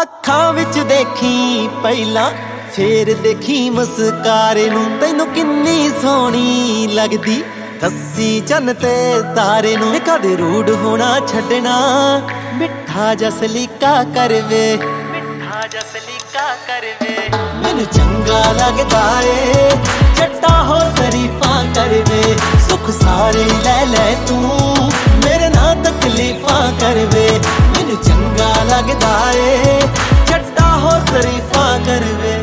ਅੱਖਾਂ ਵਿੱਚ ਦੇਖੀ ਪਹਿਲਾਂ ਫੇਰ ਦੇਖੀ ਮੁਸਕਾਰੇ ਨੂੰ, ਤੈਨੂੰ ਕਿੰਨੀ ਸੋਹਣੀ ਲੱਗਦੀ ਦੱਸੀ ਚੰਨ ਤੇ ਤਾਰੇ ਨੂੰ। ਕਦੇ ਰੂਡ ਹੋਣਾ ਛੱਡਣਾ, ਮਿੱਠਾ ਜਸਲੀਕਾ ਕਰਵੇ, ਮਿੱਠਾ ਜਸਲੀਕਾ ਕਰਵੇ। ਮੈਨੂੰ ਚੰਗਾ ਲੱਗਦਾ ਏ ਜੱਟਾ ਹੋ ਤਾਰੀਫਾਂ ਕਰਵੇ, ਸੁੱਖ ਸਾਰੇ ਲੈ ਲੈ ਤੂੰ ਮੇਰੇ ਨਾਲ ਤਕਲੀਫਾਂ ਕਰਵੇ। ਮੈਨੂੰ ਚੰਗਾ ਲੱਗਦਾ ਏ ਜੱਟਾ ਹੋ ਤਾਰੀਫਾਂ ਕਰਵੇ।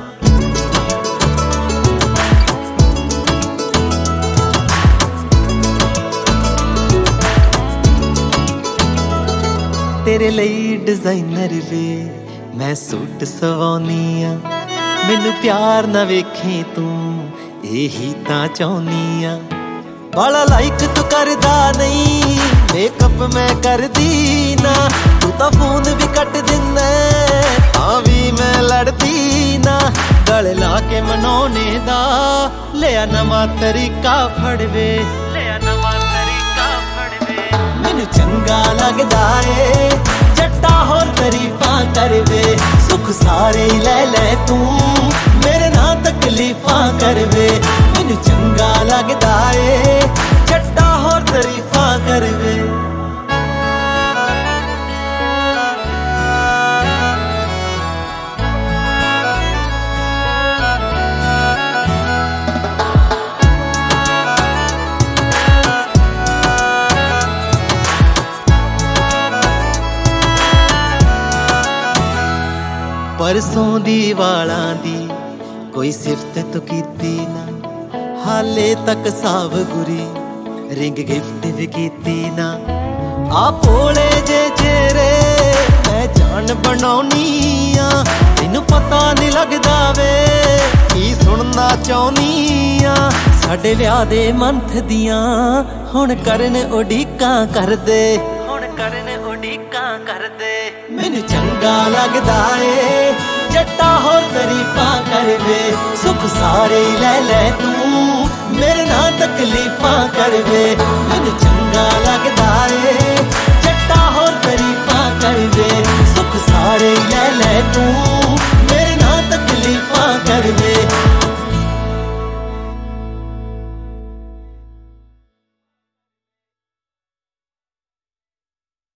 ਤੇਰੇ ਲਈ ਡਿਜ਼ਾਈਨਰ ਵੇ ਮੈਂ ਸੂਟ ਸਵਾਉਣੀ ਆ, ਮੈਨੂੰ ਪਿਆਰ ਨਾ ਵੇਖੇ ਤੂੰ ਇਹੀ ਤਾਂ ਚਾਹੁੰਨੀ ਆ। ਬਾਲਾ ਲਾਈਕ ਤੂੰ ਕਰਦਾ ਨਹੀਂ ਮੇਕਅਪ ਮੈਂ ਕਰਦੀ ਨਾ, ਤੂੰ ਤਾਂ ਫੋਨ ਵੀ ਕੱਟ ਦਿੰਦਾ ਤਾਂ ਵੀ ਮੈਂ ਲੜਦੀ ਨਾ। ਗਲੇ ਲਾ ਕੇ ਮਨਾਉਣੇ ਦਾ ਲਿਆ ਨਵਾਂ ਤਰੀਕਾ ਫੜਵੇ, ਲਿਆ ਨਵਾਂ ਤਰੀਕਾ ਫੜਵੇ। ਮੈਨੂੰ ਚੰਗਾ ਲੱਗਦਾ ਏ ਜੱਟਾ ਹੋਰ ਤਾਰੀਫਾਂ ਕਰਵੇ, ਸੁੱਖ ਸਾਰੇ ਲੈ ਲੈ ਤੂੰ ਮੇਰੇ ਨਾਲ ਤਕਲੀਫਾਂ ਕਰਵੇ। ਮੈਨੂੰ ਚੰਗਾ ਲੱਗਦਾ ਏ ਜੱਟਾ ਹੋਰ ਤਾਰੀਫਾਂ ਕਰਵੇ। ਪਰਸੋਂ ਦੀ ਵਾਲਾਂ ਦੀ ਕੋਈ ਸਿਫਤ ਤੂੰ ਕੀਤੀ ਨਾ, ਹਾਲੇ ਤੱਕ ਸਾਵ ਗੁਰੀ ਰਿੰਗ ਗਿਫਟ ਵੀ ਕੀਤੀ ਨਾ। ਆ ਭੋਲੇ ਜੇ ਚਿਹਰੇ ਮੈਂ ਜਾਨ ਬਣਾਉਣੀ ਆ, ਤੈਨੂੰ ਪਤਾ ਨਹੀਂ ਲੱਗਦਾ ਵੇ ਕੀ ਸੁਣਨਾ ਚਾਹੁੰਦੀ ਆ। ਸਾਡੇ ਵਿਆਹ ਦੇ ਮੰਥ ਦੀਆਂ ਹੁਣ ਕਰਨ ਉਡੀਕਾਂ ਕਰਦੇ, ਹੁਣ ਕਰਨ ਉਡੀਕਾਂ ਕਰਦੇ। ਮੈਨੂੰ ਚੰਗਾ ਲੱਗਦਾ ਏ ਜੱਟਾ ਹੋਰ ਤਾਰੀਫਾਂ ਕਰਵੇ, ਸੁੱਖ ਸਾਰੇ ਲੈ ਲੈ ਤੂੰ ਮੇਰੇ ਨਾਲ ਤਕਲੀਫਾਂ ਕਰਵੇ। ਮੈਨੂੰ ਚੰਗਾ ਲੱਗਦਾ ਏ